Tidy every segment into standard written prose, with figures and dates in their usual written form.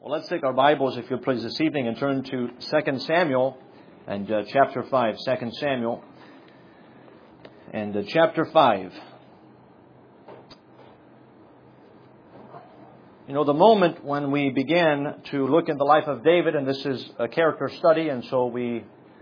Well, let's take our Bibles, if you'll please, this evening and turn to 2 Samuel and chapter 5. 2 Samuel and chapter 5. You know, the moment when we began to look in the life of David, and this is a character study, and so we're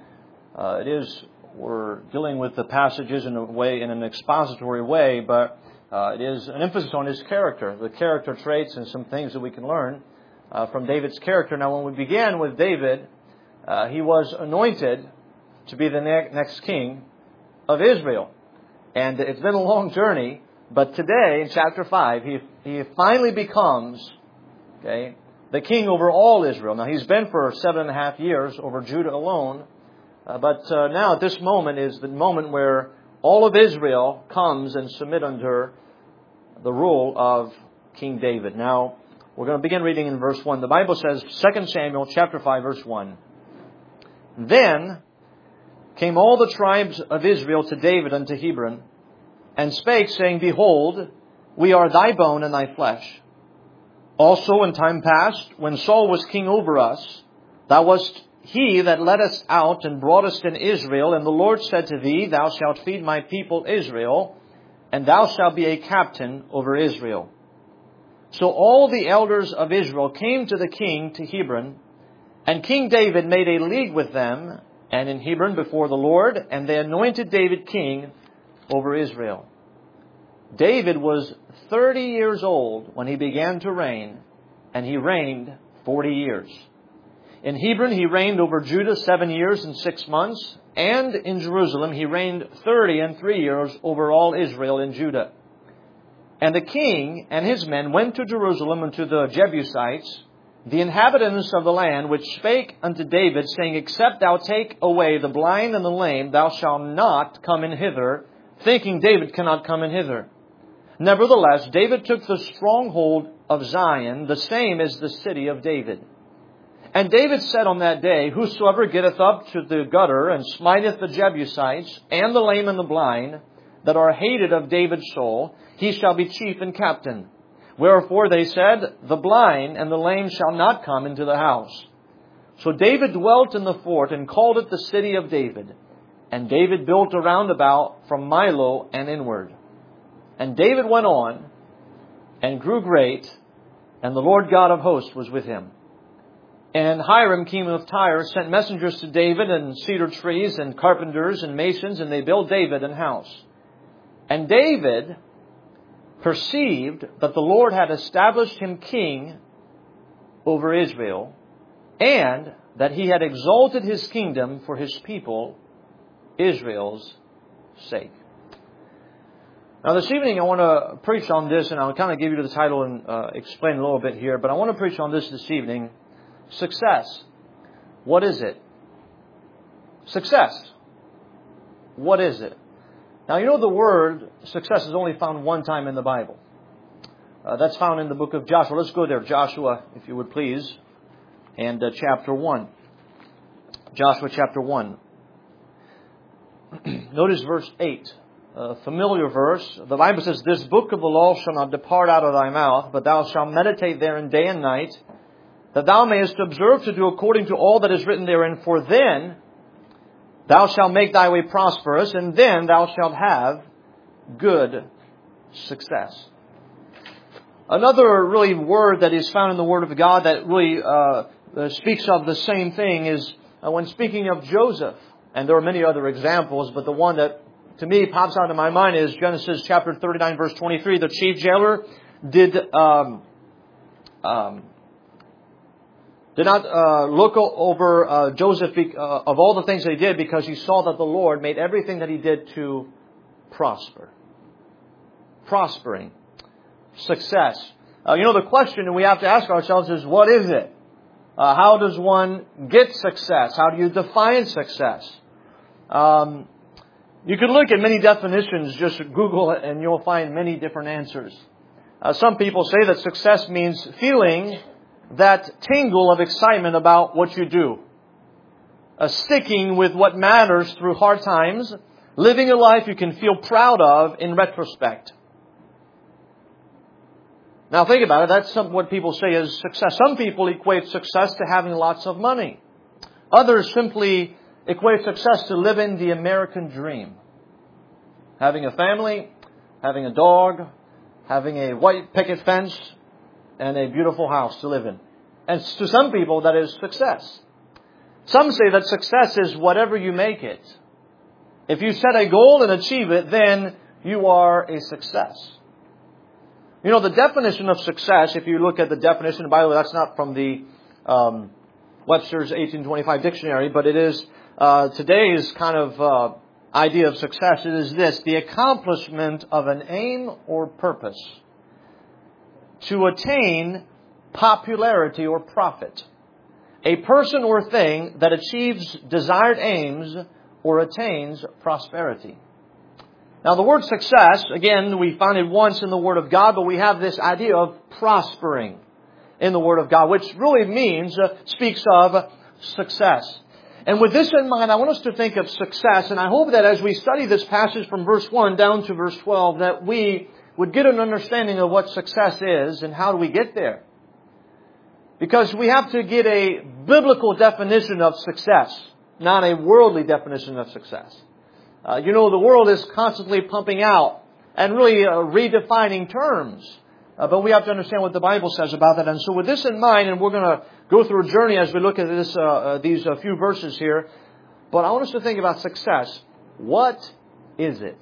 dealing with the passages in an expository way, but it is an emphasis on his character, the character traits and some things that we can learn from David's character. Now, when we began with David, he was anointed to be the next king of Israel. And it's been a long journey, but today, in chapter 5, he finally becomes the king over all Israel. Now, he's been for 7.5 years over Judah alone, but now at this moment is the moment where all of Israel comes and submit under the rule of King David. Now, we're going to begin reading in verse 1. The Bible says, 2 Samuel chapter 5, verse 1. Then came all the tribes of Israel to David unto Hebron, and spake, saying, Behold, we are thy bone and thy flesh. Also in time past, when Saul was king over us, thou wast he that led us out and brought us in Israel, and the Lord said to thee, Thou shalt feed my people Israel, and thou shalt be a captain over Israel. So all the elders of Israel came to the king to Hebron, and King David made a league with them, and in Hebron before the Lord, and they anointed David king over Israel. David was 30 years old when he began to reign, and he reigned 40 years. In Hebron he reigned over Judah 7 years and 6 months, and in Jerusalem he reigned 30 and 3 years over all Israel and Judah. And the king and his men went to Jerusalem unto the Jebusites, the inhabitants of the land, which spake unto David, saying, Except thou take away the blind and the lame, thou shalt not come in hither, thinking David cannot come in hither. Nevertheless, David took the stronghold of Zion, the same as the city of David. And David said on that day, Whosoever getteth up to the gutter, and smiteth the Jebusites, and the lame and the blind, that are hated of David's soul, he shall be chief and captain. Wherefore they said, The blind and the lame shall not come into the house. So David dwelt in the fort, and called it the city of David. And David built around about from Milo and inward. And David went on, and grew great, and the Lord God of hosts was with him. And Hiram, king of Tyre, sent messengers to David, and cedar trees, and carpenters, and masons, and they built David an house. And David perceived that the Lord had established him king over Israel, and that he had exalted his kingdom for his people, Israel's sake. Now this evening I want to preach on this, and I'll kind of give you the title and explain a little bit here, but I want to preach on this evening. Success. What is it? Success. What is it? Now, you know the word success is only found one time in the Bible. That's found in the book of Joshua. Let's go there. Joshua, if you would please. And chapter 1. Joshua chapter 1. Notice verse 8. A familiar verse. The Bible says, This book of the law shall not depart out of thy mouth, but thou shalt meditate therein day and night, that thou mayest observe to do according to all that is written therein. For then thou shalt make thy way prosperous, and then thou shalt have good success. Another really word that is found in the Word of God that really speaks of the same thing is when speaking of Joseph. And there are many other examples, but the one that to me pops out in my mind is Genesis chapter 39, verse 23. The chief jailer did not look over Joseph of all the things that he did, because he saw that the Lord made everything that he did to prosper. Prospering. Success. The question we have to ask ourselves is, what is it? How does one get success? How do you define success? You can look at many definitions. Just Google it and you'll find many different answers. Some people say that success means feeling that tingle of excitement about what you do. Sticking with what matters through hard times. Living a life you can feel proud of in retrospect. Now think about it. That's what people say is success. Some people equate success to having lots of money. Others simply equate success to living the American dream. Having a family, having a dog, having a white picket fence, and a beautiful house to live in. And to some people, that is success. Some say that success is whatever you make it. If you set a goal and achieve it, then you are a success. You know, the definition of success, if you look at the definition, by the way, that's not from the Webster's 1825 dictionary, but it is today's kind of idea of success. It is this: the accomplishment of an aim or purpose to attain popularity or profit. A person or thing that achieves desired aims or attains prosperity. Now the word success, again, we find it once in the Word of God, but we have this idea of prospering in the Word of God, which really means, speaks of success. And with this in mind, I want us to think of success, and I hope that as we study this passage from verse 1 down to verse 12, that we would get an understanding of what success is and how do we get there. Because we have to get a biblical definition of success, not a worldly definition of success. You know, the world is constantly pumping out and really redefining terms. But we have to understand what the Bible says about that. And so with this in mind, and we're going to go through a journey as we look at this, these few verses here. But I want us to think about success. What is it?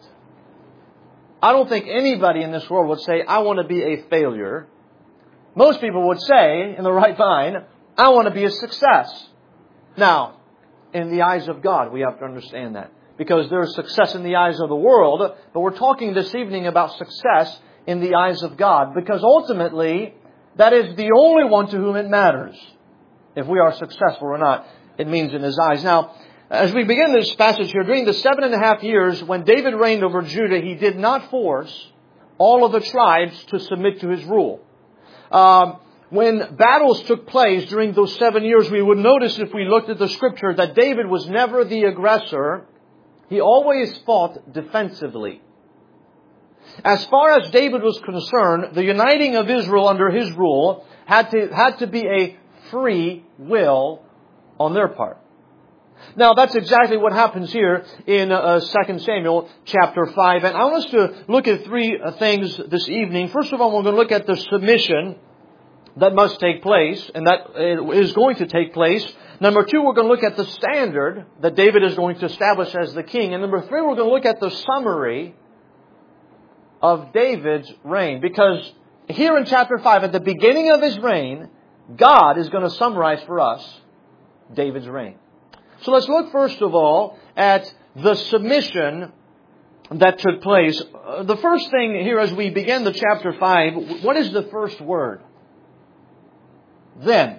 I don't think anybody in this world would say, I want to be a failure. Most people would say, in the right mind, I want to be a success. Now, in the eyes of God, we have to understand that. Because there is success in the eyes of the world, but we're talking this evening about success in the eyes of God. Because ultimately, that is the only one to whom it matters. If we are successful or not, it means in His eyes. Now, as we begin this passage here, during the 7.5 years when David reigned over Judah, he did not force all of the tribes to submit to his rule. When battles took place during those 7 years, we would notice if we looked at the Scripture that David was never the aggressor. He always fought defensively. As far as David was concerned, the uniting of Israel under his rule had to be a free will on their part. Now, that's exactly what happens here in 2 Samuel chapter 5. And I want us to look at three things this evening. First of all, we're going to look at the submission that must take place and that is going to take place. Number two, we're going to look at the standard that David is going to establish as the king. And number three, we're going to look at the summary of David's reign. Because here in chapter 5, at the beginning of his reign, God is going to summarize for us David's reign. So let's look first of all at the submission that took place. The first thing here as we begin the chapter 5, what is the first word? Then.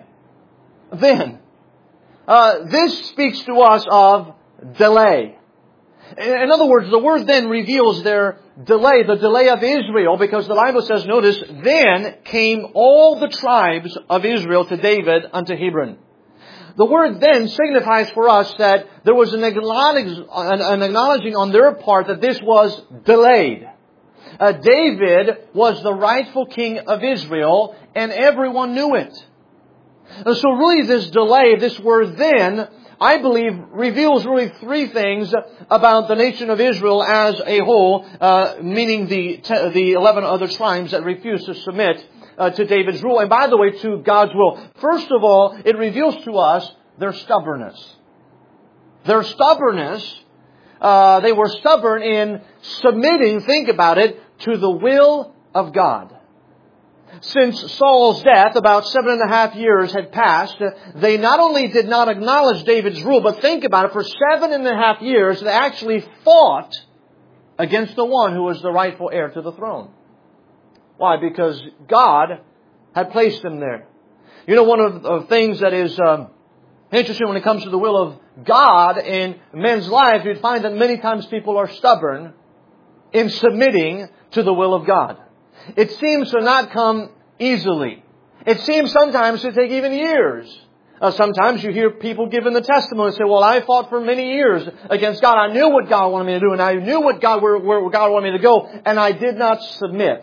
This speaks to us of delay. In other words, the word then reveals their delay, the delay of Israel, because the Bible says, notice, then came all the tribes of Israel to David unto Hebron. The word then signifies for us that there was an acknowledging on their part that this was delayed. David was the rightful king of Israel, and everyone knew it. And so really this delay, this word then, I believe reveals really three things about the nation of Israel as a whole, meaning the 11 other tribes that refused to submit to David's rule. And by the way, to God's will. First of all, it reveals to us their stubbornness. Their stubbornness, they were stubborn in submitting, think about it, to the will of God. Since Saul's death, about 7.5 years had passed, they not only did not acknowledge David's rule, but think about it, for 7.5 years they actually fought against the one who was the rightful heir to the throne. Why? Because God had placed him there. You know, one of the things that is interesting when it comes to the will of God in men's lives, you'd find that many times people are stubborn in submitting to the will of God. It seems to not come easily. It seems sometimes to take even years. Sometimes you hear people giving the testimony and say, well, I fought for many years against God. I knew what God wanted me to do, and I knew where God wanted me to go, and I did not submit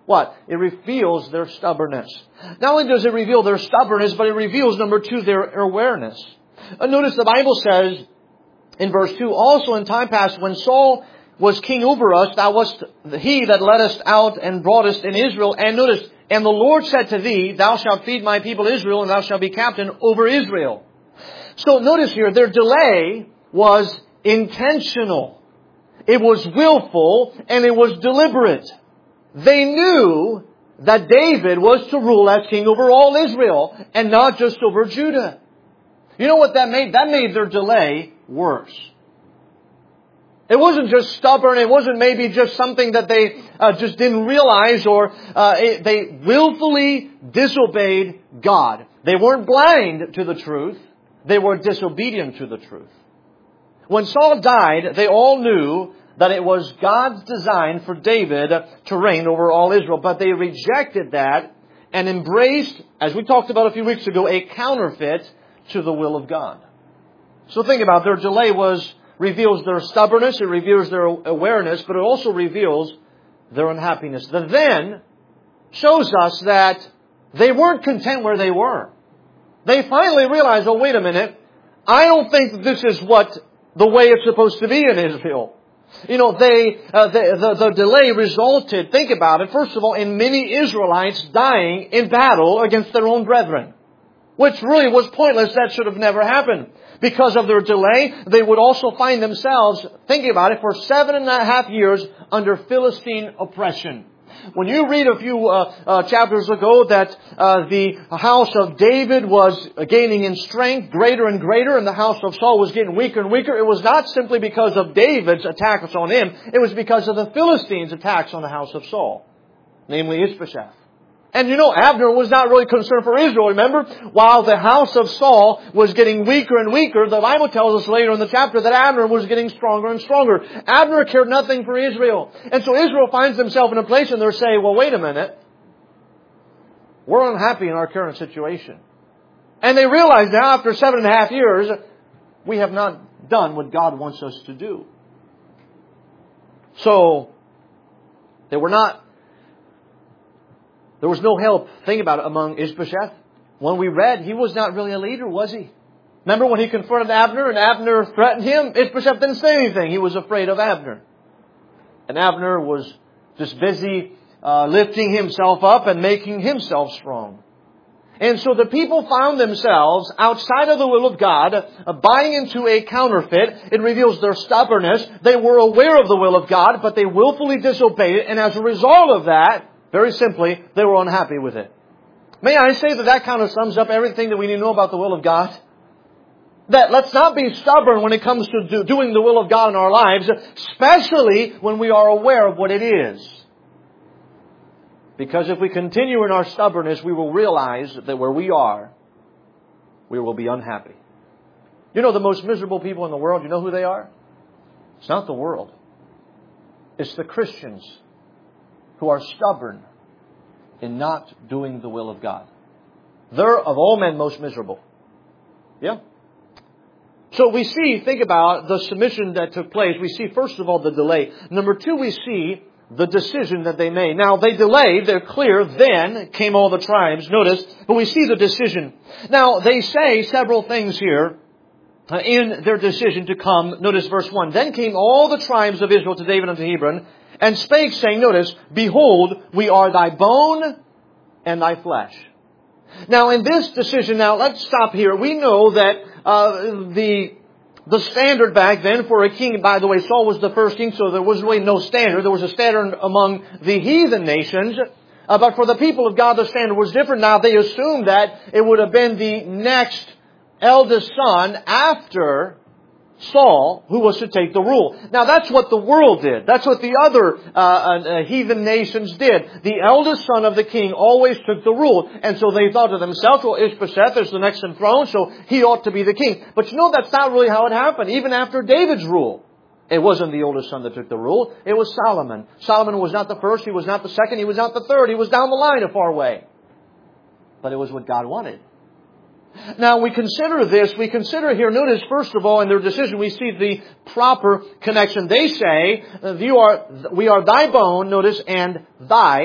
what? It reveals their stubbornness. Not only does it reveal their stubbornness, but it reveals, number 2, their awareness. Notice the Bible says in verse 2, also in time past when Saul was king over us, thou wast he that led us out and brought us in Israel. And notice, and the Lord said to thee, thou shalt feed my people Israel, and thou shalt be captain over Israel. So notice here, their delay was intentional. It was willful, and it was deliberate. They knew that David was to rule as king over all Israel, and not just over Judah. You know what that made? That made their delay worse. It wasn't just stubborn. It wasn't maybe just something that they just didn't realize, or they willfully disobeyed God. They weren't blind to the truth. They were disobedient to the truth. When Saul died, they all knew that it was God's design for David to reign over all Israel. But they rejected that and embraced, as we talked about a few weeks ago, a counterfeit to the will of God. So think about it. Their delay reveals their stubbornness, it reveals their awareness, but it also reveals their unhappiness. The then shows us that they weren't content where they were. They finally realized, oh, wait a minute, I don't think that this is the way it's supposed to be in Israel. You know, the delay resulted, think about it, first of all, in many Israelites dying in battle against their own brethren. Which really was pointless. That should have never happened. Because of their delay, they would also find themselves, thinking about it, for 7.5 years under Philistine oppression. When you read a few chapters ago that the house of David was gaining in strength greater and greater, and the house of Saul was getting weaker and weaker, it was not simply because of David's attacks on him. It was because of the Philistines' attacks on the house of Saul, namely Ishbosheth. And you know, Abner was not really concerned for Israel, remember? While the house of Saul was getting weaker and weaker, the Bible tells us later in the chapter that Abner was getting stronger and stronger. Abner cared nothing for Israel. And so Israel finds themselves in a place and they're saying, well, wait a minute. We're unhappy in our current situation. And they realize now, after 7.5 years, we have not done what God wants us to do. So, there was no help, think about it, among Ishbosheth. When we read, he was not really a leader, was he? Remember when he confronted Abner and Abner threatened him? Ishbosheth didn't say anything. He was afraid of Abner. And Abner was just busy lifting himself up and making himself strong. And so the people found themselves outside of the will of God, buying into a counterfeit. It reveals their stubbornness. They were aware of the will of God, but they willfully disobeyed it. And as a result of that, very simply, they were unhappy with it. May I say that kind of sums up everything that we need to know about the will of God? That let's not be stubborn when it comes to doing the will of God in our lives, especially when we are aware of what it is. Because if we continue in our stubbornness, we will realize that where we are, we will be unhappy. You know the most miserable people in the world, you know who they are? It's not the world. It's the Christians who are stubborn in not doing the will of God. They're, of all men, most miserable. Yeah? So we see, think about the submission that took place. We see, first of all, the delay. Number 2, we see the decision that they made. Now, they delayed, they're clear, then came all the tribes, notice, but we see the decision. Now, they say several things here in their decision to come. Notice verse 1. Then came all the tribes of Israel to David unto Hebron, and spake, saying, notice, behold, we are thy bone and thy flesh. Now, in this decision, let's stop here. We know that the standard back then for a king, by the way, Saul was the first king, so there was really no standard. There was a standard among the heathen nations. But for the people of God, the standard was different. Now, they assumed that it would have been the next eldest son after Saul who was to take the rule. Now, that's what the world did. That's what the other heathen nations did. The eldest son of the king always took the rule. And so they thought to themselves, well, Ishbosheth is the next in throne, so he ought to be the king. But you know, that's not really how it happened. Even after David's rule, it wasn't the oldest son that took the rule. It was Solomon. Solomon was not the first, he was not the second, he was not the third. He was down the line a far way. But it was what God wanted. Now, we consider this. We consider here, notice, first of all, in their decision, we see the proper connection. They say, we are thy bone, notice, and thy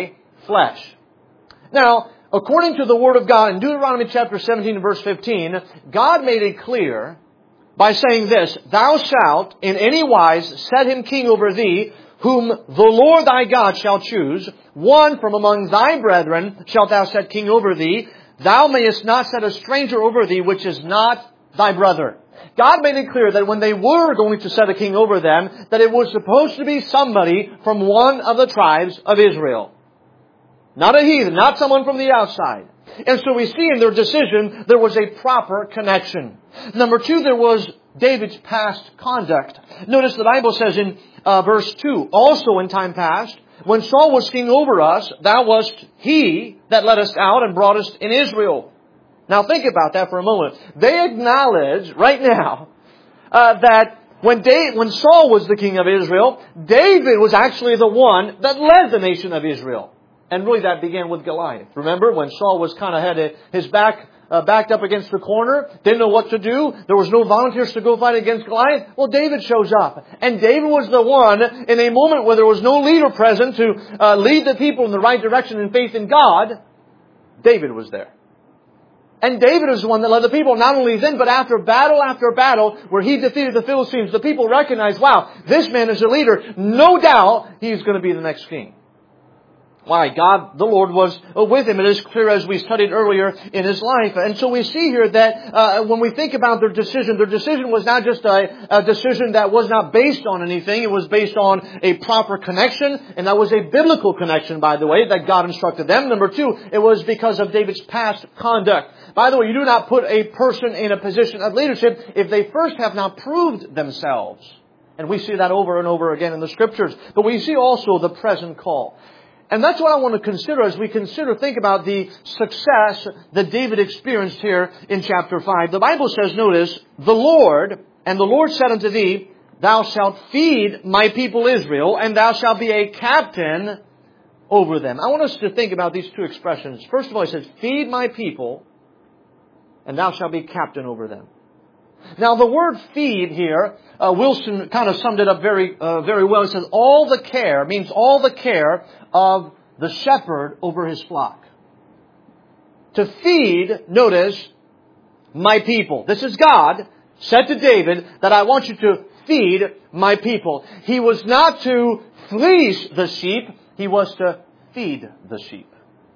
flesh. Now, according to the Word of God in Deuteronomy chapter 17 and verse 15, God made it clear by saying this, Thou shalt in any wise set him king over thee, whom the Lord thy God shall choose. One from among thy brethren shalt thou set king over thee. Thou mayest not set a stranger over thee, which is not thy brother. God made it clear that when they were going to set a king over them, that it was supposed to be somebody from one of the tribes of Israel. Not a heathen, not someone from the outside. And so we see in their decision, there was a proper connection. Number two, there was David's past conduct. Notice the Bible says in verse 2, Also in time past, when Saul was king over us, thou wast he that led us out and brought us in Israel. Now think about that for a moment. They acknowledge right now that when Saul was the king of Israel, David was actually the one that led the nation of Israel. And really that began with Goliath. Remember when Saul was kind of had his back backed up against the corner, didn't know what to do. There was no volunteers to go fight against Goliath. Well, David shows up. And David was the one in a moment where there was no leader present to lead the people in the right direction in faith in God. David was there. And David is the one that led the people, not only then, but after battle, where he defeated the Philistines, the people recognized, wow, this man is a leader. No doubt he's going to be the next king. Why? God, the Lord, was with him. It is clear as we studied earlier in his life. And so we see here that when we think about their decision was not just a decision that was not based on anything. It was based on a proper connection. And that was a biblical connection, by the way, that God instructed them. Number two, it was because of David's past conduct. By the way, you do not put a person in a position of leadership if they first have not proved themselves. And we see that over and over again in the Scriptures. But we see also the present call. And that's what I want to consider as we think about the success that David experienced here in chapter 5. The Bible says, notice, the Lord said unto thee, Thou shalt feed my people Israel, and thou shalt be a captain over them. I want us to think about these two expressions. First of all, he says, feed my people, and thou shalt be captain over them. Now, the word feed here, Wilson kind of summed it up very well. He says, all the care means all the care of the shepherd over his flock. To feed, notice, my people. This is God said to David that I want you to feed my people. He was not to fleece the sheep. He was to feed the sheep.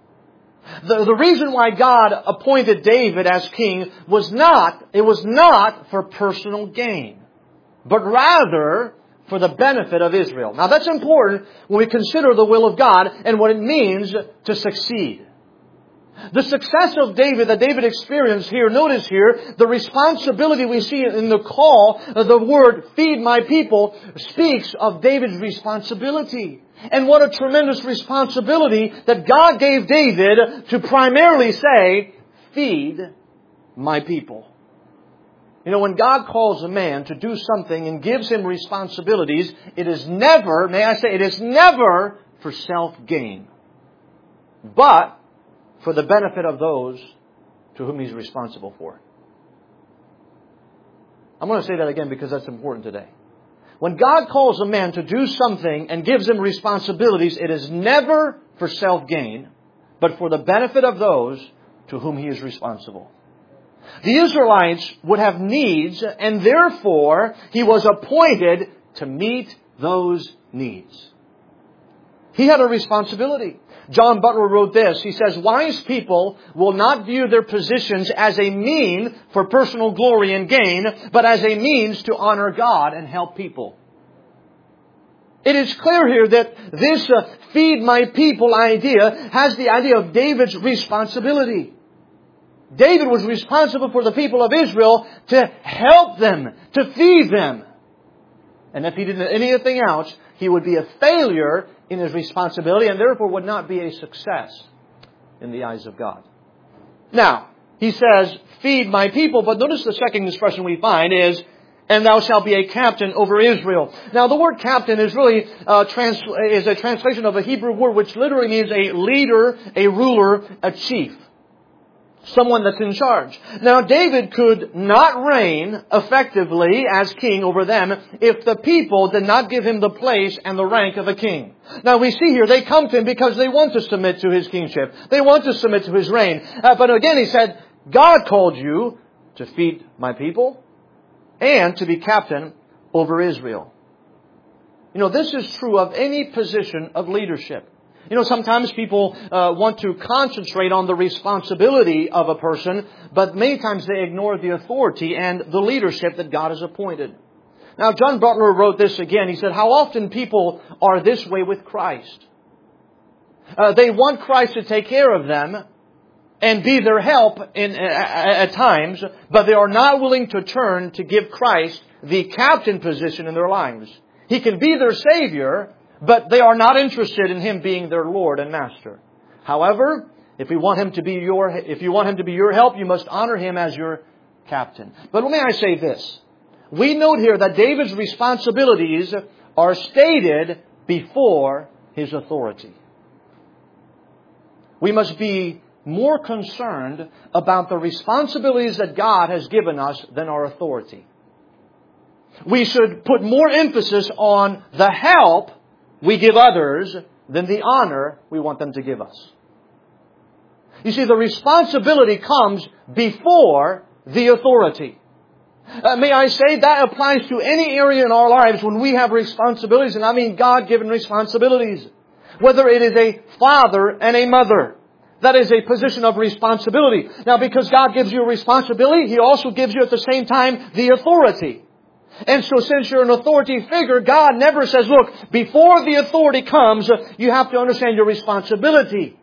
The reason why God appointed David as king was not for personal gain, but rather for the benefit of Israel. Now that's important when we consider the will of God and what it means to succeed. The success of David that David experienced here, notice here, the responsibility we see in the call, the word feed my people, speaks of David's responsibility. And what a tremendous responsibility that God gave David to primarily say, feed my people. You know, when God calls a man to do something and gives him responsibilities, it is never, may I say, it is never for self-gain, but for the benefit of those to whom he's responsible for. I'm going to say that again because that's important today. When God calls a man to do something and gives him responsibilities, it is never for self-gain, but for the benefit of those to whom he is responsible. The Israelites would have needs, and therefore he was appointed to meet those needs. He had a responsibility. John Butler wrote this. He says, wise people will not view their positions as a mean for personal glory and gain, but as a means to honor God and help people. It is clear here that this feed my people idea has the idea of David's responsibility. David was responsible for the people of Israel to help them, to feed them. And if he did anything else, he would be a failure in his responsibility and therefore would not be a success in the eyes of God. Now, he says, feed my people, but notice the second expression we find is, and thou shalt be a captain over Israel. Now, the word captain is really is a translation of a Hebrew word which literally means a leader, a ruler, a chief. someone that's in charge. Now, David could not reign effectively as king over them if the people did not give him the place and the rank of a king. Now, we see here they come to him because they want to submit to his kingship. They want to submit to his reign. But again, he said, God called you to feed my people and to be captain over Israel. You know, this is true of any position of leadership. You know, sometimes people want to concentrate on the responsibility of a person, but many times they ignore the authority and the leadership that God has appointed. Now, John Butler wrote this again. He said, how often people are this way with Christ. They want Christ to take care of them and be their help at times, but they are not willing to turn to give Christ the captain position in their lives. He can be their Savior, but they are not interested in Him being their Lord and Master. However, if you want Him to be your help, you must honor Him as your captain. But may I say this? We note here that David's responsibilities are stated before his authority. We must be more concerned about the responsibilities that God has given us than our authority. We should put more emphasis on the help we give others than the honor we want them to give us. You see, the responsibility comes before the authority. May I say that applies to any area in our lives when we have responsibilities, and I mean God-given responsibilities. Whether it is a father and a mother, that is a position of responsibility. Now, because God gives you a responsibility, He also gives you at the same time the authority. And so since you're an authority figure, God never says, look, before the authority comes, you have to understand your responsibility.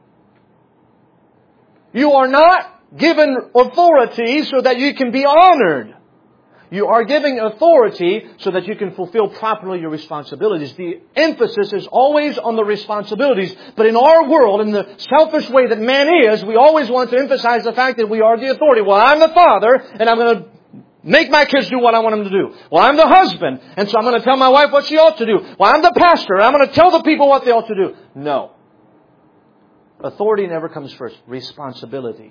You are not given authority so that you can be honored. You are giving authority so that you can fulfill properly your responsibilities. The emphasis is always on the responsibilities. But in our world, in the selfish way that man is, we always want to emphasize the fact that we are the authority. Well, I'm the father, and I'm going to make my kids do what I want them to do. Well, I'm the husband, and so I'm going to tell my wife what she ought to do. Well, I'm the pastor, and I'm going to tell the people what they ought to do. No. Authority never comes first. Responsibility.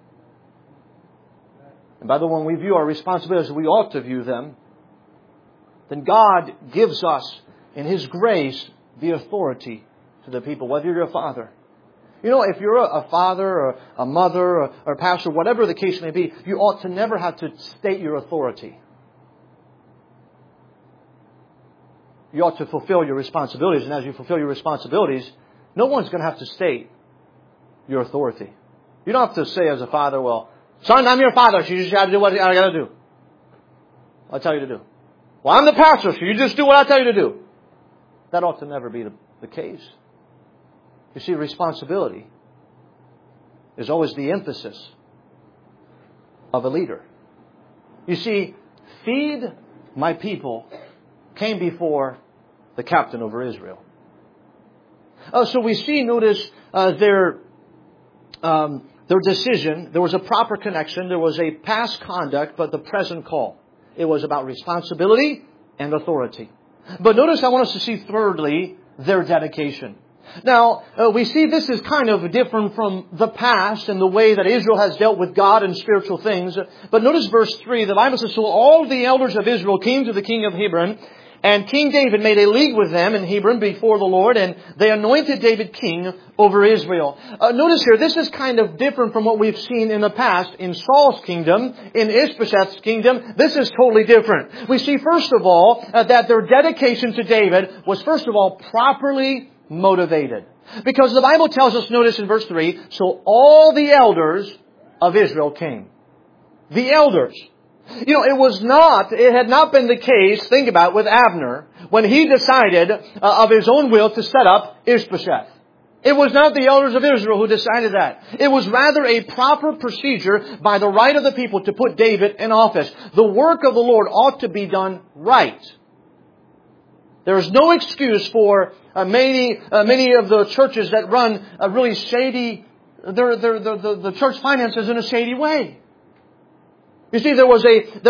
And by the way, when we view our responsibilities, we ought to view them, then God gives us, in His grace, the authority to the people, whether you're a father. You know, if you're a father or a mother or a pastor, whatever the case may be, you ought to never have to state your authority. You ought to fulfill your responsibilities, and as you fulfill your responsibilities, no one's going to have to state your authority. You don't have to say as a father, well, son, I'm your father, so you just got to do what I got to do. I'll tell you to do. Well, I'm the pastor, so you just do what I tell you to do. That ought to never be the case. You see, responsibility is always the emphasis of a leader. You see, feed my people came before the captain over Israel. So we see, notice, their decision. There was a proper connection. There was a past conduct, but the present call. It was about responsibility and authority. But notice I want us to see thirdly, their dedication. Now, we see this is kind of different from the past and the way that Israel has dealt with God and spiritual things. But notice verse 3, the Bible says, so all the elders of Israel came to the king of Hebron, and King David made a league with them in Hebron before the Lord, and they anointed David king over Israel. Notice here, this is kind of different from what we've seen in the past in Saul's kingdom, in Ishbosheth's kingdom. This is totally different. We see, first of all, that their dedication to David was, first of all, properly motivated. Because the Bible tells us, notice in verse 3, so all the elders of Israel came. The elders. You know, it had not been the case, think about it, with Abner, when he decided of his own will to set up Ishbosheth. It was not the elders of Israel who decided that. It was rather a proper procedure by the right of the people to put David in office. The work of the Lord ought to be done right. There is no excuse for many of the churches that run a really shady, the church finances in a shady way. You see, there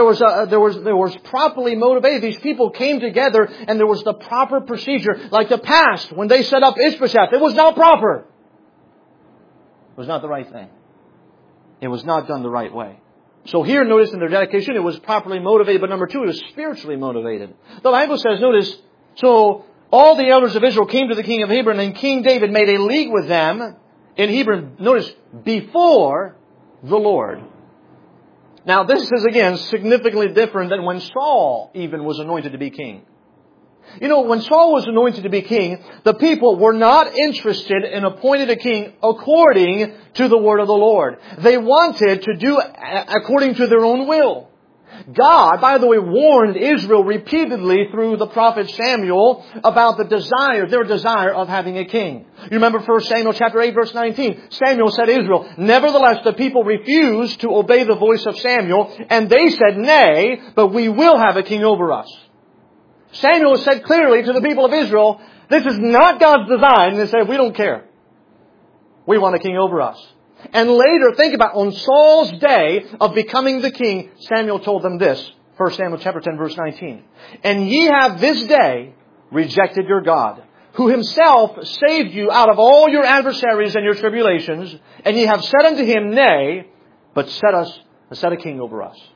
was properly motivated. These people came together, and there was the proper procedure. Like the past, when they set up Ishbosheth, it was not proper. It was not the right thing. It was not done the right way. So here, notice in their dedication, it was properly motivated. But number two, it was spiritually motivated. The Bible says, notice, so all the elders of Israel came to the king of Hebron, and King David made a league with them in Hebron, notice, before the Lord. Now, this is, again, significantly different than when Saul even was anointed to be king. You know, when Saul was anointed to be king, the people were not interested in appointing a king according to the word of the Lord. They wanted to do according to their own will. God, by the way, warned Israel repeatedly through the prophet Samuel about their desire of having a king. You remember 1 Samuel chapter 8 verse 19. Samuel said to Israel, nevertheless the people refused to obey the voice of Samuel, and they said, nay, but we will have a king over us. Samuel said clearly to the people of Israel, this is not God's design. And they said, we don't care. We want a king over us. And later, think about, on Saul's day of becoming the king, Samuel told them this. 1 Samuel chapter 10 verse 19. And ye have this day rejected your God, who himself saved you out of all your adversaries and your tribulations. And ye have said unto him, nay, but set a king over us.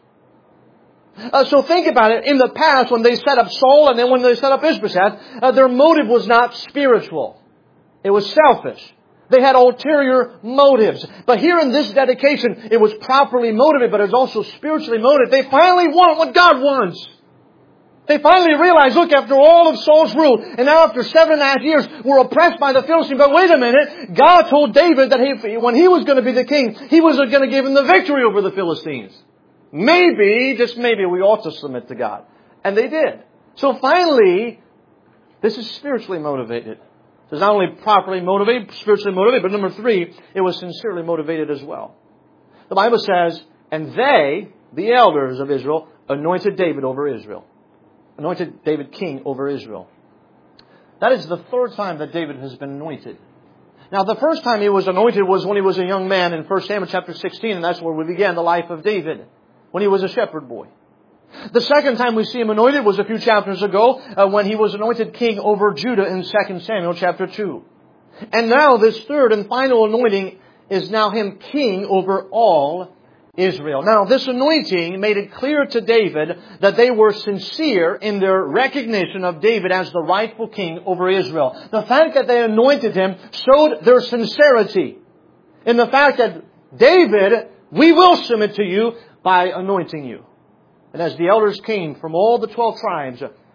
So think about it. In the past, when they set up Saul and then when they set up Ishbosheth, their motive was not spiritual. It was selfish. They had ulterior motives. But here in this dedication, it was properly motivated, but it was also spiritually motivated. They finally want what God wants. They finally realized, look, after all of Saul's rule, and now after 7.5 years, we're oppressed by the Philistines. But wait a minute, God told David that when he was going to be the king, he was going to give him the victory over the Philistines. Maybe, just maybe, we ought to submit to God. And they did. So finally, this is spiritually motivated. It's not only properly motivated, spiritually motivated, but number three, it was sincerely motivated as well. The Bible says, and they, the elders of Israel, anointed David over Israel. Anointed David king over Israel. That is the third time that David has been anointed. Now, the first time he was anointed was when he was a young man in 1 Samuel chapter 16, and that's where we began the life of David, when he was a shepherd boy. The second time we see him anointed was a few chapters ago when he was anointed king over Judah in 2 Samuel chapter 2. And now this third and final anointing is now him king over all Israel. Now this anointing made it clear to David that they were sincere in their recognition of David as the rightful king over Israel. The fact that they anointed him showed their sincerity in the fact that David, we will submit to you by anointing you. And as the elders came from all the 12 tribes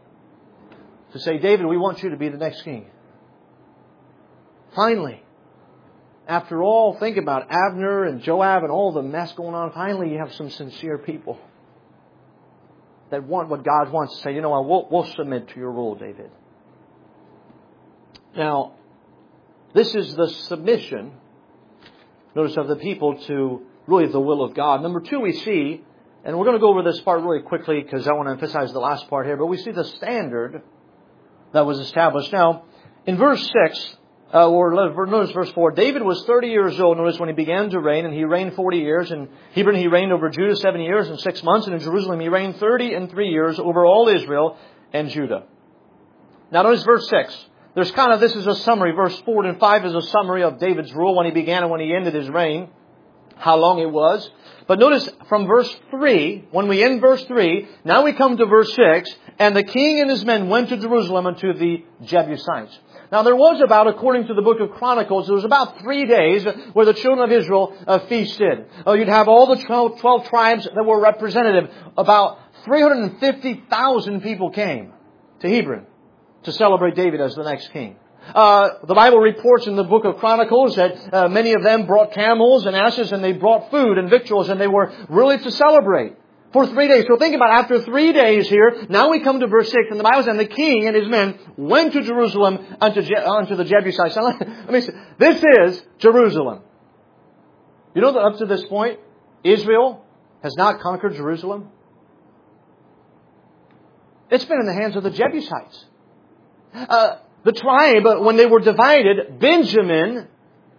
to say, David, we want you to be the next king. Finally, after all, think about Abner and Joab and all the mess going on. Finally, you have some sincere people that want what God wants to say, you know what, we'll submit to your rule, David. Now, this is the submission, notice, of the people to really the will of God. Number two, we see, and we're going to go over this part really quickly because I want to emphasize the last part here, but we see the standard that was established. Now, in verse 6, notice verse 4, David was 30 years old, notice, when he began to reign, and he reigned 40 years. In Hebron he reigned over Judah 7 years and 6 months, and in Jerusalem he reigned 33 years over all Israel and Judah. Now notice verse 6. This is a summary. Verse 4 and 5 is a summary of David's rule when he began and when he ended his reign, how long it was. But notice from verse 3, when we end verse 3, now we come to verse 6, and the king and his men went to Jerusalem and to the Jebusites. Now there was about, according to the book of Chronicles, there was about 3 days where the children of Israel feasted. You'd have all the 12 tribes that were representative. About 350,000 people came to Hebron to celebrate David as the next king. The Bible reports in the book of Chronicles that many of them brought camels and asses, and they brought food and victuals, and they were really to celebrate for 3 days. So think about, after 3 days here, now we come to verse 6, and the Bible says, and the king and his men went to Jerusalem unto the Jebusites. Now, let me say, this is Jerusalem. You know that up to this point, Israel has not conquered Jerusalem. It's been in the hands of the Jebusites. The tribe, when they were divided, Benjamin's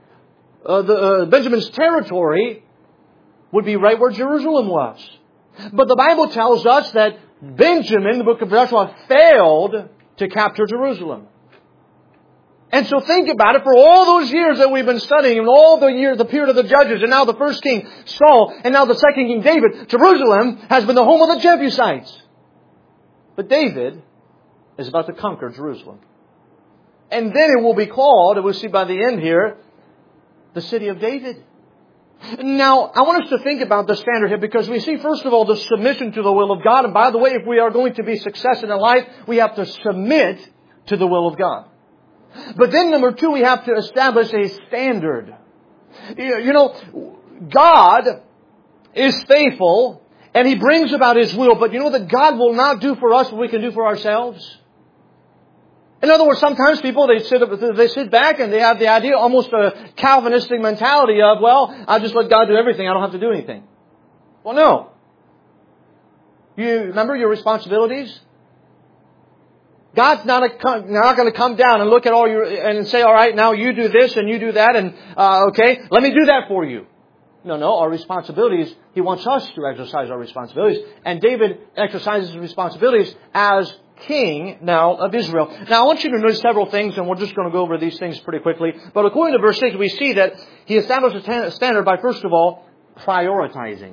territory would be right where Jerusalem was. But the Bible tells us that Benjamin, the book of Joshua, failed to capture Jerusalem. And so think about it, for all those years that we've been studying, and all the years, the period of the judges, and now the first king, Saul, and now the second king, David, Jerusalem has been the home of the Jebusites. But David is about to conquer Jerusalem. And then it will be called, and we'll see by the end here, the city of David. Now, I want us to think about the standard here, because we see, first of all, the submission to the will of God. And by the way, if we are going to be successful in life, we have to submit to the will of God. But then number two, we have to establish a standard. You know, God is faithful and He brings about His will. But you know that God will not do for us what we can do for ourselves? In other words, sometimes people, they sit back and they have the idea, almost a Calvinistic mentality of, well, I'll just let God do everything. I don't have to do anything. Well, no. You remember your responsibilities? God's not going to come down and look at all your, and say, all right, now you do this and you do that and, okay, let me do that for you. No, our responsibilities, He wants us to exercise our responsibilities. And David exercises his responsibilities as king now of Israel. Now I want you to notice several things, and we're just going to go over these things pretty quickly. But according to verse 6, we see that he established a standard by, first of all, prioritizing.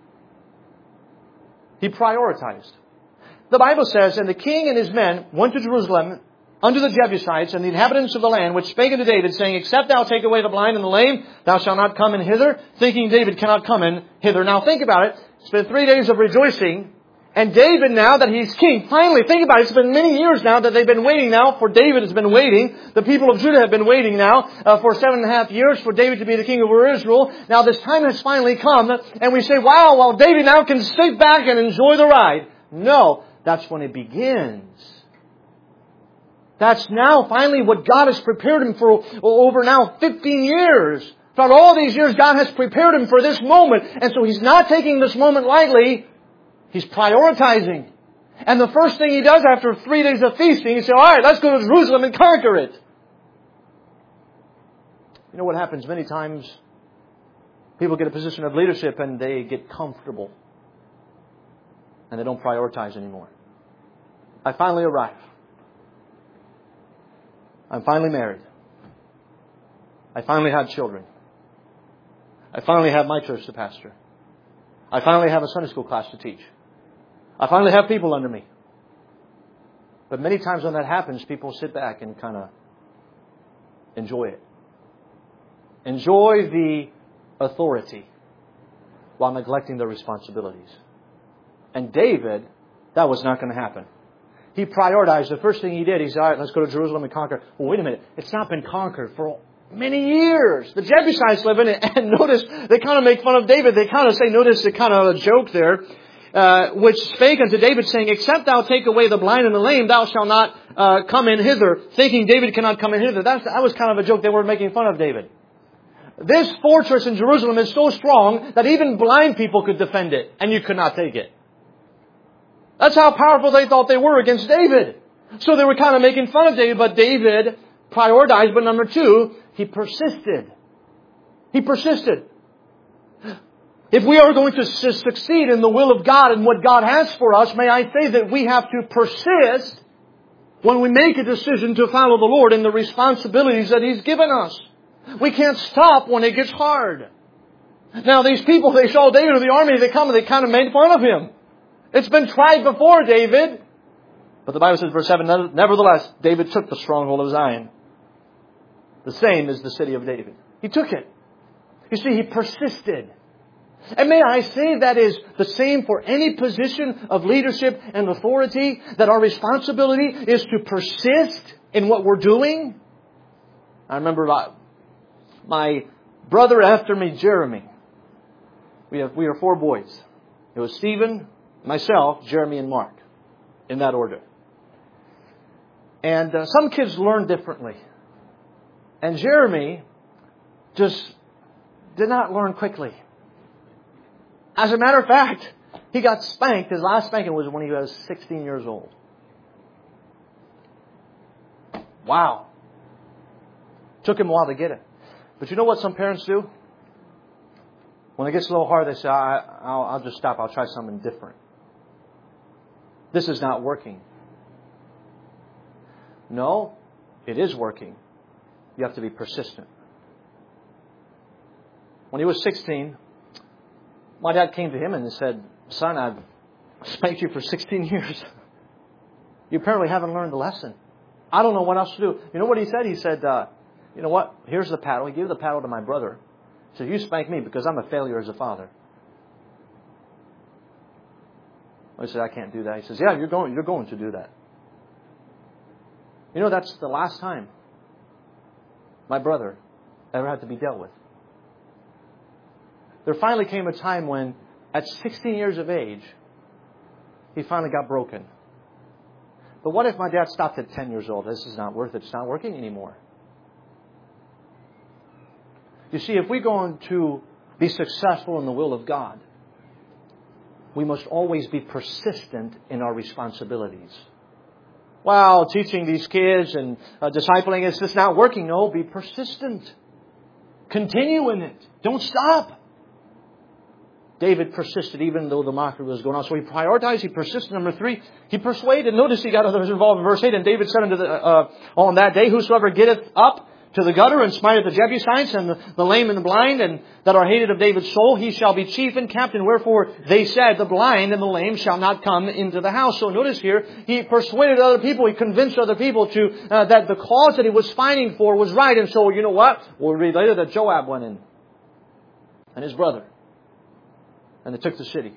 He prioritized. The Bible says, and the king and his men went to Jerusalem unto the Jebusites and the inhabitants of the land, which spake unto David, saying, Except thou take away the blind and the lame, thou shalt not come in hither, thinking David cannot come in hither. Now think about it. It's been 3 days of rejoicing. And David, now that he's king, finally, think about it. It's been many years now that they've been waiting now. For David has been waiting. The people of Judah have been waiting now for 7.5 years for David to be the king over Israel. Now this time has finally come. And we say, wow, well, David now can sit back and enjoy the ride. No, that's when it begins. That's now finally what God has prepared him for over now 15 years. Throughout all these years, God has prepared him for this moment. And so he's not taking this moment lightly. He's prioritizing. And the first thing he does after 3 days of feasting, he says, all right, let's go to Jerusalem and conquer it. You know what happens many times? People get a position of leadership and they get comfortable. And they don't prioritize anymore. I finally arrive. I'm finally married. I finally had children. I finally have my church to pastor. I finally have a Sunday school class to teach. I finally have people under me. But many times when that happens, people sit back and kind of enjoy it. Enjoy the authority while neglecting their responsibilities. And David, that was not going to happen. He prioritized. The first thing he did, he said, all right, let's go to Jerusalem and conquer. Well, wait a minute. It's not been conquered for many years. The Jebusites live in it. And notice, they kind of make fun of David. They kind of say, notice the kind of a joke there, which spake unto David, saying, Except thou take away the blind and the lame, thou shalt not come in hither, thinking David cannot come in hither. That was kind of a joke. They were making fun of David. This fortress in Jerusalem is so strong that even blind people could defend it, and you could not take it. That's how powerful they thought they were against David. So they were kind of making fun of David, but David prioritized. But number two, he persisted. He persisted. If we are going to succeed in the will of God and what God has for us, may I say that we have to persist when we make a decision to follow the Lord in the responsibilities that He's given us. We can't stop when it gets hard. Now these people, they saw David in the army, they come and they kind of made fun of him. It's been tried before, David. But the Bible says, verse 7, Nevertheless, David took the stronghold of Zion. The same is the city of David. He took it. You see, he persisted. And may I say that is the same for any position of leadership and authority, that our responsibility is to persist in what we're doing. I remember my brother after me, Jeremy. We are 4 boys. It was Stephen, myself, Jeremy, and Mark, in that order. And some kids learn differently. And Jeremy just did not learn quickly. As a matter of fact, he got spanked. His last spanking was when he was 16 years old. Wow. Took him a while to get it. But you know what some parents do? When it gets a little hard, they say, I'll just stop. I'll try something different. This is not working. No, it is working. You have to be persistent. When he was 16, my dad came to him and said, "Son, I've spanked you for 16 years. You apparently haven't learned the lesson. I don't know what else to do." You know what he said? He said, "You know what? Here's the paddle." He gave the paddle to my brother. He said, "You spank me because I'm a failure as a father." I said, "I can't do that." He says, "Yeah, you're going to do that." You know, that's the last time my brother ever had to be dealt with. There finally came a time when, at 16 years of age, he finally got broken. But what if my dad stopped at 10 years old? This is not worth it. It's not working anymore. You see, if we're going to be successful in the will of God, we must always be persistent in our responsibilities. Wow, teaching these kids and discipling, it's just not working. No, be persistent. Continue in it. Don't stop. David persisted even though the mockery was going on. So he prioritized, he persisted. Number 3, he persuaded. Notice he got others involved in verse 8. And David said unto on that day, "Whosoever getteth up to the gutter and smiteth the Jebusites and the lame and the blind and that are hated of David's soul, he shall be chief and captain. Wherefore they said, the blind and the lame shall not come into the house." So notice here, he persuaded other people. He convinced other people to that the cause that he was fighting for was right. And so, you know what? We'll read later that Joab went in and his brother. And they took the city.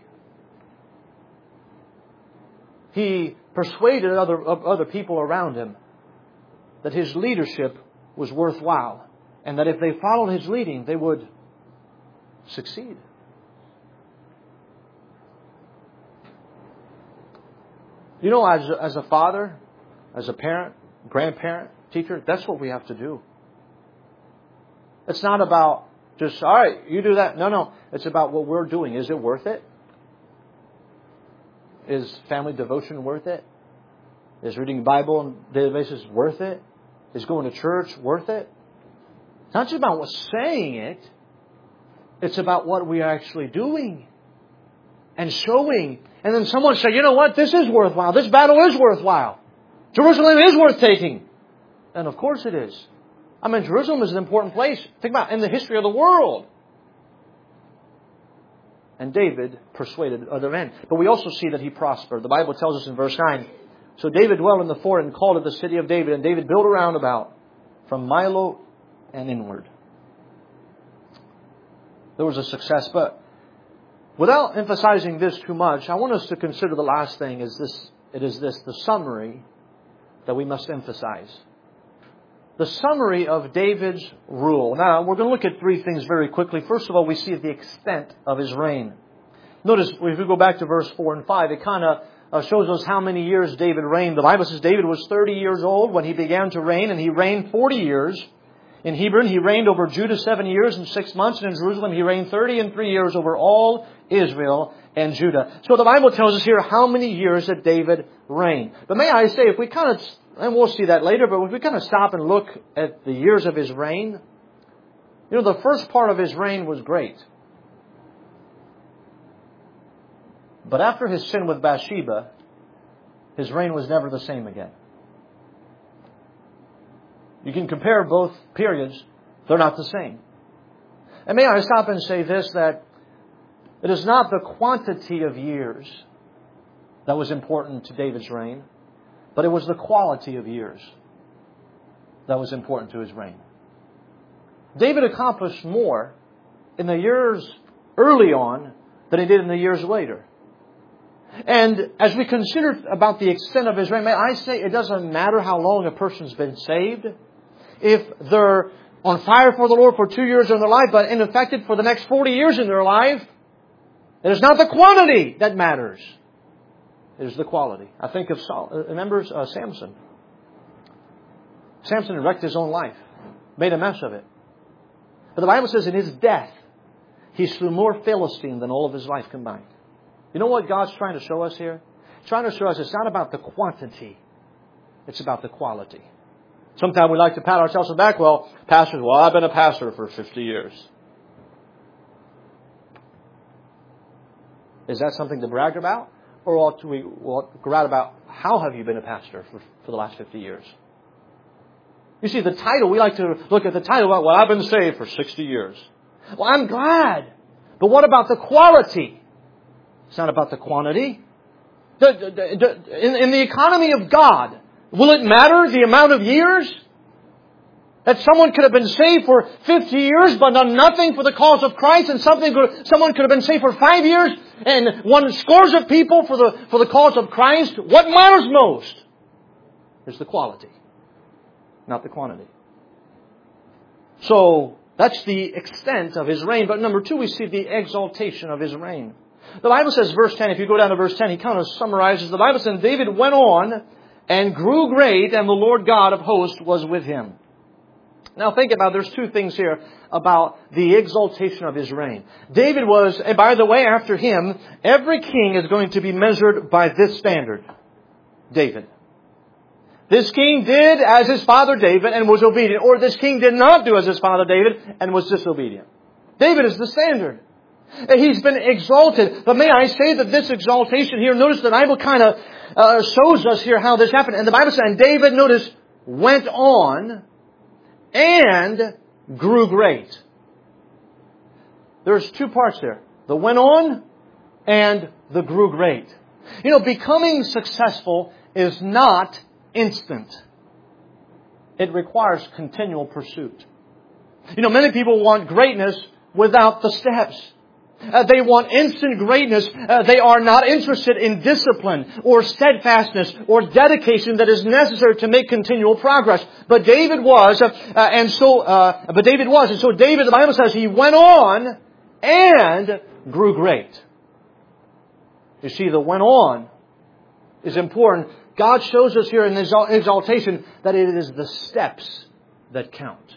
He persuaded other people around him that his leadership was worthwhile. And that if they followed his leading, they would succeed. You know, as a father, as a parent, grandparent, teacher, that's what we have to do. It's not about just, all right, you do that. No. It's about what we're doing. Is it worth it? Is family devotion worth it? Is reading the Bible on a daily basis worth it? Is going to church worth it? It's not just about what's saying it. It's about what we are actually doing and showing. And then someone say, "You know what? This is worthwhile. This battle is worthwhile. Jerusalem is worth taking." And of course it is. I mean, Jerusalem is an important place. Think about it, in the history of the world. And David persuaded other men. But we also see that he prospered. The Bible tells us in verse 9, "So David dwelt in the fort and called it the city of David. And David built a roundabout from Milo and inward." There was a success. But without emphasizing this too much, I want us to consider the last thing is this. It is this, the summary that we must emphasize. The summary of David's rule. Now, we're going to look at 3 things very quickly. First of all, we see the extent of his reign. Notice, if we go back to verse 4 and 5, it kind of shows us how many years David reigned. The Bible says David was 30 years old when he began to reign, and he reigned 40 years. In Hebron, he reigned over Judah 7 years and 6 months, and in Jerusalem he reigned 33 years over all Israel and Judah. So the Bible tells us here how many years that David reigned. But may I say, if we kind of, and we'll see that later, but if we kind of stop and look at the years of his reign, you know, the first part of his reign was great. But after his sin with Bathsheba, his reign was never the same again. You can compare both periods. They're not the same. And may I stop and say this, that it is not the quantity of years that was important to David's reign, but it was the quality of years that was important to his reign. David accomplished more in the years early on than he did in the years later. And as we consider about the extent of his reign, may I say it doesn't matter how long a person's been saved. If they're on fire for the Lord for 2 years in their life, but unaffected for the next 40 years in their life, it is not the quantity that matters. It is the quality. I think of Samson. Samson had wrecked his own life. Made a mess of it. But the Bible says in his death, he slew more Philistines than all of his life combined. You know what God's trying to show us here? He's trying to show us it's not about the quantity. It's about the quality. Sometimes we like to pat ourselves on the back. Well, pastors, I've been a pastor for 50 years. Is that something to brag about? Or ought we brag about how have you been a pastor for the last 50 years? You see, the title, we like to look at the title, well, I've been saved for 60 years. Well, I'm glad. But what about the quality? It's not about the quantity. In the economy of God, will it matter the amount of years? That someone could have been saved for 50 years but done nothing for the cause of Christ, and someone could have been saved for 5 years and won scores of people for the cause of Christ. What matters most is the quality, not the quantity. So, that's the extent of His reign. But number two, we see the exaltation of His reign. The Bible says, verse 10, if you go down to verse 10, he kind of summarizes. The Bible says, David went on and grew great, and the Lord God of hosts was with him. Now think about, there's two things here about the exaltation of His reign. David was, and by the way, after him, every king is going to be measured by this standard. David. This king did as his father David and was obedient. Or this king did not do as his father David and was disobedient. David is the standard. He's been exalted. But may I say that this exaltation here, notice the Bible kind of shows us here how this happened. And the Bible says, and David, notice, went on and grew great. There's two parts there. The went on and the grew great. You know, becoming successful is not instant. It requires continual pursuit. You know, many people want greatness without the steps. They want instant greatness. They are not interested in discipline or steadfastness or dedication that is necessary to make continual progress. But David was, and so David, the Bible says, he went on and grew great. You see, the went on is important. God shows us here in His exaltation that it is the steps that count.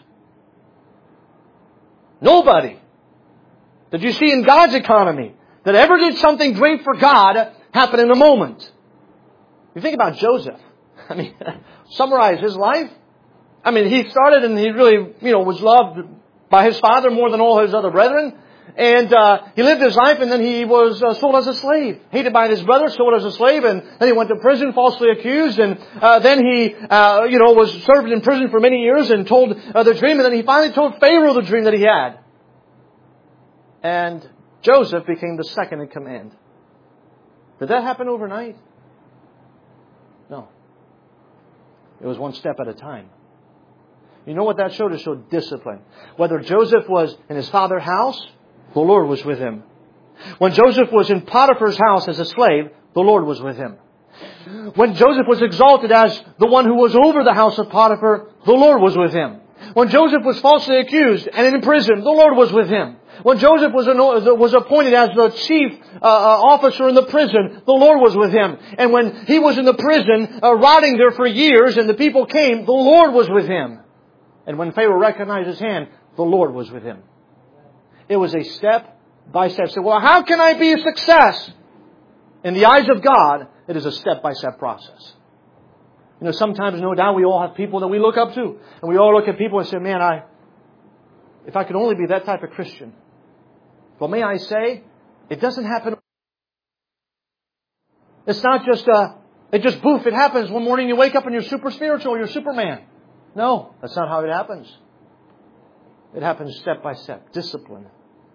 Nobody that you see in God's economy that ever did something great for God happen in a moment. You think about Joseph. I mean, summarize his life. I mean, he started and he really, was loved by his father more than all his other brethren. And he lived his life, and then he was sold as a slave. Hated by his brother, sold as a slave, and then he went to prison, falsely accused, and then he, was served in prison for many years and told the dream, and then he finally told Pharaoh the dream that he had. And Joseph became the second in command. Did that happen overnight? No. It was one step at a time. You know what that showed? It showed discipline. Whether Joseph was in his father's house, the Lord was with him. When Joseph was in Potiphar's house as a slave, the Lord was with him. When Joseph was exalted as the one who was over the house of Potiphar, the Lord was with him. When Joseph was falsely accused and in prison, the Lord was with him. When Joseph was appointed as the chief officer in the prison, the Lord was with him. And when he was in the prison, rotting there for years, and the people came, the Lord was with him. And when Pharaoh recognized his hand, the Lord was with him. It was a step-by-step. So, well, how can I be a success? In the eyes of God, it is a step-by-step process. You know, sometimes, no doubt, we all have people that we look up to. And we all look at people and say, man, if I could only be that type of Christian. Well, may I say, it doesn't happen. It's not just, it happens. One morning you wake up and you're super spiritual, you're Superman. No, that's not how it happens. It happens step by step. Discipline.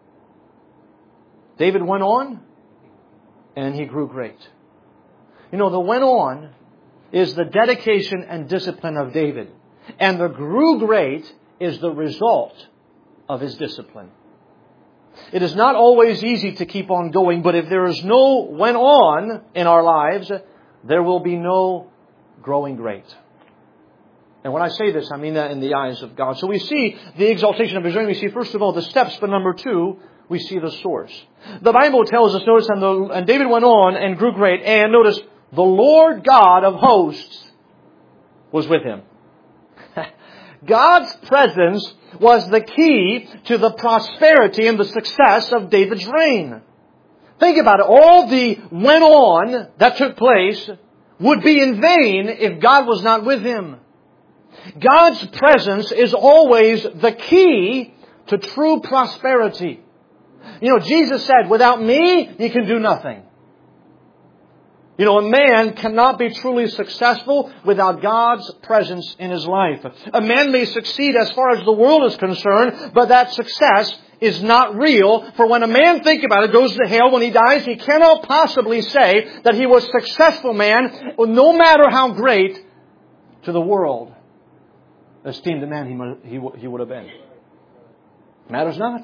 David went on and he grew great. You know, the went on is the dedication and discipline of David. And the grew great is the result of his discipline. It is not always easy to keep on going, but if there is no went on in our lives, there will be no growing great. And when I say this, I mean that in the eyes of God. So we see the exaltation of His reign. We see, first of all, the steps. But number two, we see the source. The Bible tells us, notice, and David went on and grew great. And notice, the Lord God of hosts was with him. God's presence was the key to the prosperity and the success of David's reign. Think about it. All the went on that took place would be in vain if God was not with him. God's presence is always the key to true prosperity. You know, Jesus said, without me, you can do nothing. You know, a man cannot be truly successful without God's presence in his life. A man may succeed as far as the world is concerned, but that success is not real. For when a man, think about it, goes to hell when he dies, he cannot possibly say that he was a successful man, no matter how great to the world esteemed the man he would have been. Matters not.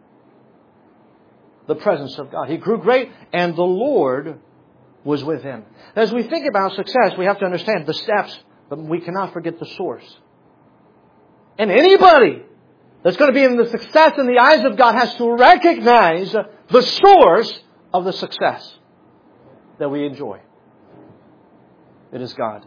The presence of God. He grew great, and the Lord was with him. As we think about success, we have to understand the steps, but we cannot forget the source. And anybody that's going to be in the success in the eyes of God has to recognize the source of the success that we enjoy. It is God.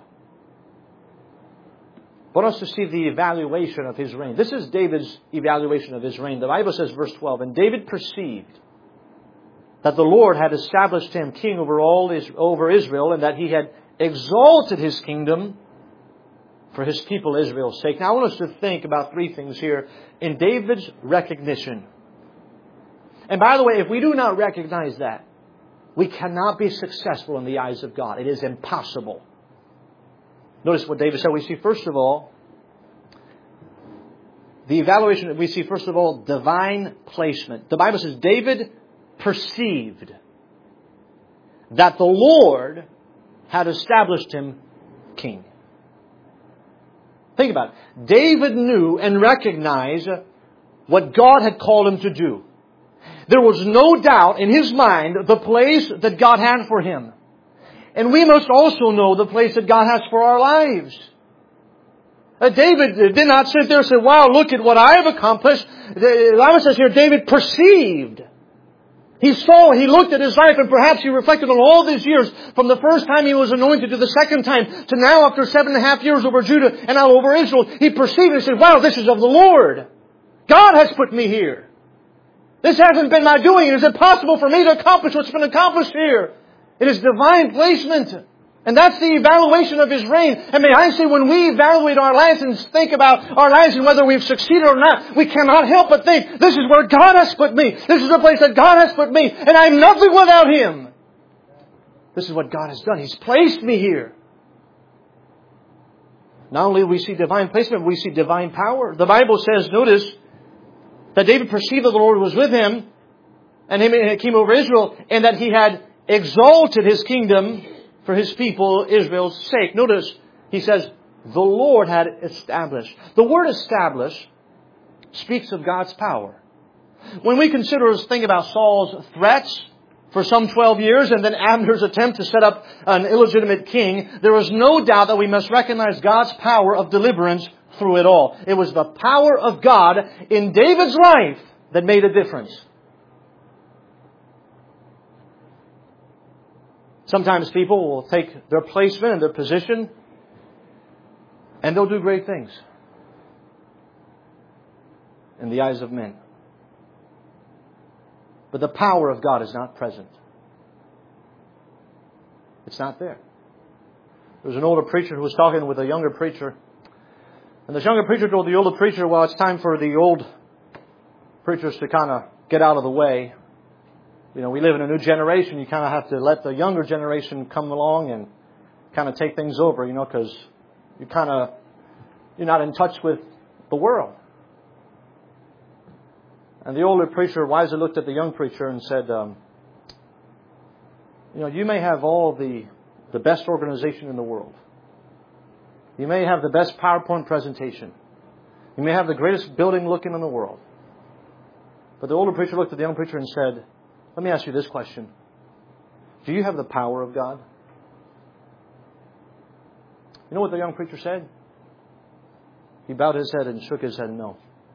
I want us to see the evaluation of his reign. This is David's evaluation of his reign. The Bible says, verse 12, "And David perceived that the Lord had established him king over Israel, and that he had exalted his kingdom for his people Israel's sake." Now I want us to think about three things here in David's recognition. And by the way, if we do not recognize that, we cannot be successful in the eyes of God. It is impossible. Notice what David said. We see, first of all, the evaluation. We see, first of all, divine placement. The Bible says David perceived that the Lord had established him king. Think about it. David knew and recognized what God had called him to do. There was no doubt in his mind the place that God had for him. And we must also know the place that God has for our lives. David did not sit there and say, "Wow, look at what I have accomplished." The Bible says here, David perceived. He saw, he looked at his life, and perhaps he reflected on all these years, from the first time he was anointed to the second time, to now after 7.5 years over Judah and now over Israel. He perceived and said, "Wow, this is of the Lord. God has put me here. This hasn't been my doing. It is impossible for me to accomplish what's been accomplished here. It is divine placement." And that's the evaluation of his reign. And may I say, when we evaluate our lives and think about our lives and whether we've succeeded or not, we cannot help but think, this is where God has put me. This is the place that God has put me. And I'm nothing without Him. This is what God has done. He's placed me here. Not only do we see divine placement, we see divine power. The Bible says, notice, that David perceived that the Lord was with him and he came over Israel, and that he had exalted his kingdom for his people Israel's sake. Notice, he says, the Lord had established. The word establish speaks of God's power. When we consider this thing about Saul's threats for some 12 years and then Abner's attempt to set up an illegitimate king, there is no doubt that we must recognize God's power of deliverance through it all. It was the power of God in David's life that made a difference. Sometimes people will take their placement and their position and they'll do great things in the eyes of men. But the power of God is not present. It's not there. There was an older preacher who was talking with a younger preacher. And this younger preacher told the older preacher, well, it's time for the old preachers to kind of get out of the way. You know, we live in a new generation. You kind of have to let the younger generation come along and kind of take things over, you know, because you're not in touch with the world. And the older preacher wisely looked at the young preacher and said, you may have all the best organization in the world. You may have the best PowerPoint presentation. You may have the greatest building looking in the world. But the older preacher looked at the young preacher and said, let me ask you this question. Do you have the power of God? You know what the young preacher said? He bowed his head and shook his head no.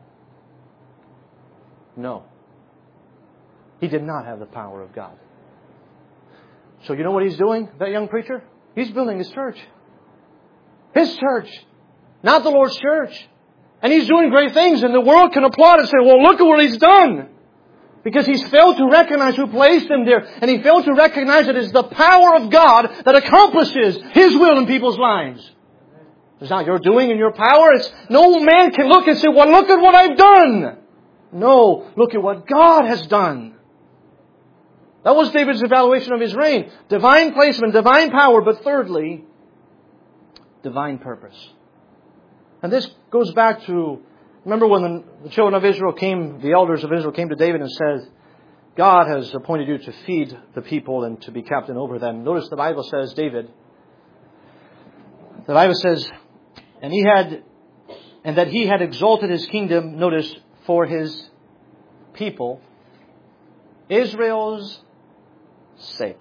No. He did not have the power of God. So you know what he's doing, that young preacher? He's building his church. His church. Not the Lord's church. And he's doing great things, and the world can applaud and say, well, look at what he's done. Because he's failed to recognize who placed him there. And he failed to recognize it is the power of God that accomplishes His will in people's lives. It's not your doing and your power. It's no man can look and say, well, look at what I've done. No, look at what God has done. That was David's evaluation of his reign. Divine placement, divine power, but thirdly, divine purpose. And this goes back to, remember when the children of Israel came, the elders of Israel came to David and said, God has appointed you to feed the people and to be captain over them. Notice the Bible says, the Bible says, and that he had exalted his kingdom, notice, for his people, Israel's sake.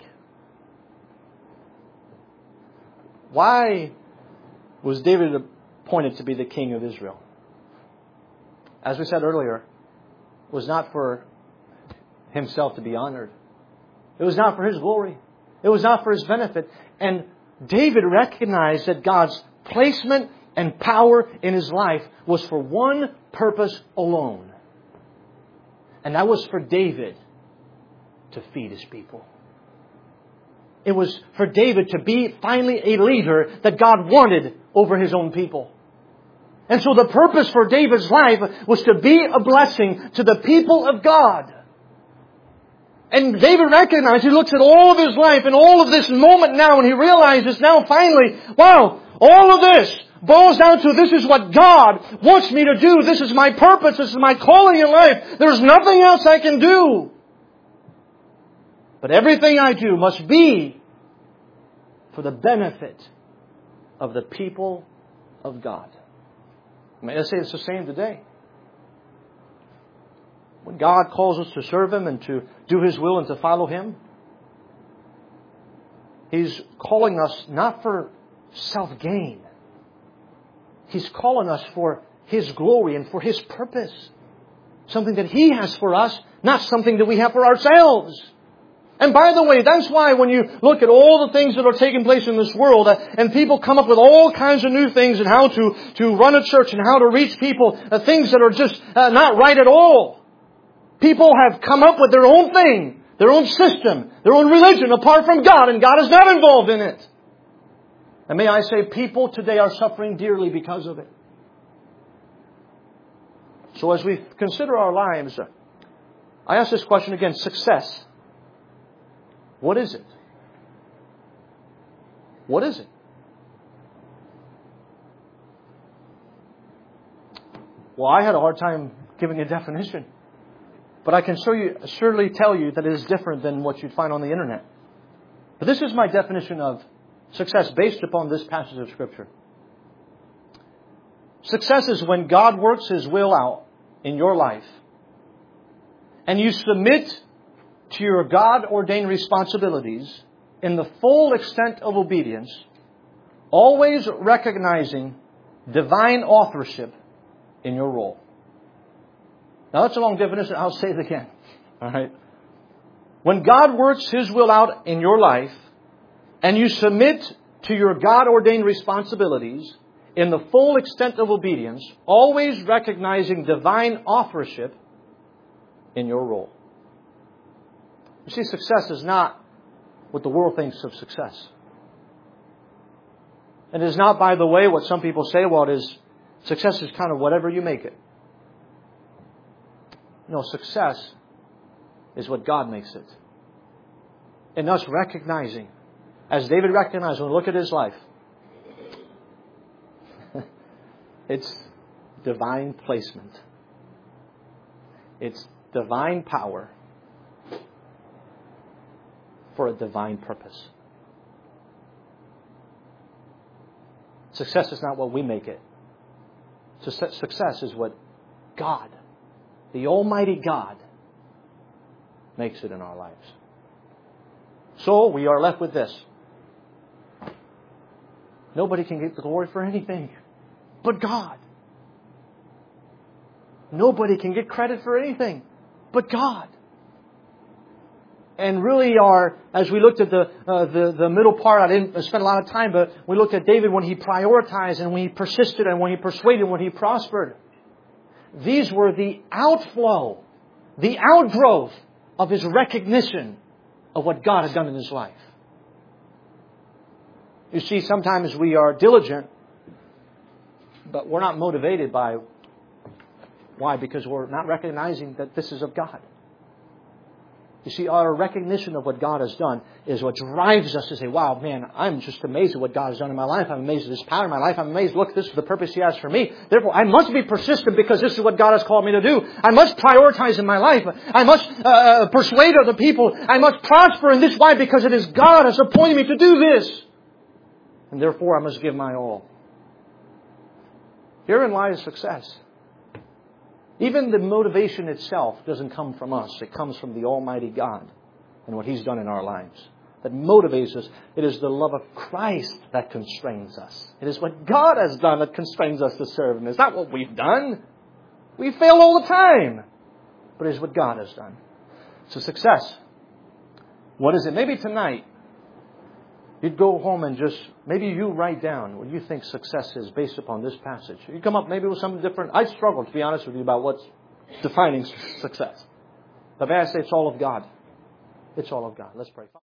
Why was David appointed to be the king of Israel? As we said earlier, it was not for himself to be honored. It was not for his glory. It was not for his benefit. And David recognized that God's placement and power in his life was for one purpose alone. And that was for David to feed his people. It was for David to be finally a leader that God wanted over his own people. And so the purpose for David's life was to be a blessing to the people of God. And David recognized, he looks at all of his life and all of this moment now, and he realizes now finally, wow, all of this boils down to this is what God wants me to do. This is my purpose. This is my calling in life. There's nothing else I can do. But everything I do must be for the benefit of the people of God. May I say it's the same today? When God calls us to serve Him and to do His will and to follow Him, He's calling us not for self-gain. He's calling us for His glory and for His purpose. Something that He has for us, not something that we have for ourselves. And by the way, that's why when you look at all the things that are taking place in this world, and people come up with all kinds of new things and how to run a church and how to reach people, things that are just not right at all. People have come up with their own thing, their own system, their own religion apart from God, and God is not involved in it. And may I say, people today are suffering dearly because of it. So as we consider our lives, I ask this question again, success. What is it? What is it? Well, I had a hard time giving a definition. But I can surely tell you that it is different than what you'd find on the internet. But this is my definition of success based upon this passage of Scripture. Success is when God works His will out in your life and you submit to your God-ordained responsibilities in the full extent of obedience, always recognizing divine authorship in your role. Now that's a long definition. I'll say it again. All right. When God works His will out in your life and you submit to your God-ordained responsibilities in the full extent of obedience, always recognizing divine authorship in your role. You see, success is not what the world thinks of success. And it is not, by the way, what some people say, well, success is kind of whatever you make it. No, success is what God makes it. And us recognizing, as David recognized when we look at his life, it's divine placement. It's divine power for a divine purpose. Success is not what we make it. Success is what God, the Almighty God, makes it in our lives. So we are left with this. Nobody can get the glory for anything but God. Nobody can get credit for anything but God. And really as we looked at the middle part, I didn't spend a lot of time, but we looked at David when he prioritized and when he persisted and when he persuaded, when he prospered. These were the outflow, the outgrowth of his recognition of what God has done in his life. You see, sometimes we are diligent, but we're not motivated by why? Because we're not recognizing that this is of God. You see, our recognition of what God has done is what drives us to say, wow, man, I'm just amazed at what God has done in my life. I'm amazed at His power in my life. I'm amazed, look, this is the purpose He has for me. Therefore, I must be persistent because this is what God has called me to do. I must prioritize in my life. I must persuade other people. I must prosper in this. Why? Because it is God has appointed me to do this. And therefore, I must give my all. Herein lies success. Even the motivation itself doesn't come from us. It comes from the Almighty God and what He's done in our lives. That motivates us. It is the love of Christ that constrains us. It is what God has done that constrains us to serve Him. It's not what we've done. We fail all the time. But it is what God has done. So success. What is it? Maybe tonight you'd go home and maybe you write down what you think success is based upon this passage. You come up maybe with something different. I struggle, to be honest with you, about what's defining success. But may I say it's all of God. It's all of God. Let's pray.